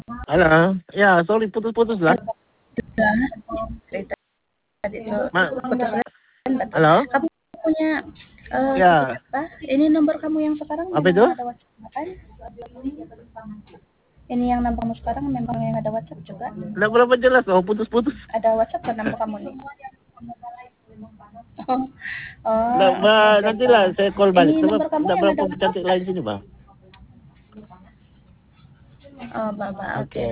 Halo, ya sorry putus-putus lah. Sudah cerita tadi tuh putus berarti. Halo, Kamu punya ya apa? Ini nomor kamu yang sekarang apa itu? memang ada WhatsApp kan? Ini yang nomor kamu sekarang memang yang ada WhatsApp juga? Nggak berapa jelas loh, putus-putus. Ada WhatsApp kan nomor kamu nih? Oh, Nggak, oke oke nanti lah Bang. saya call balik. Ini Sebab nomor kamu nggak yang ada berapa WhatsApp cantik kah? lain sini bang. Oh, Bapak, oke. Oke.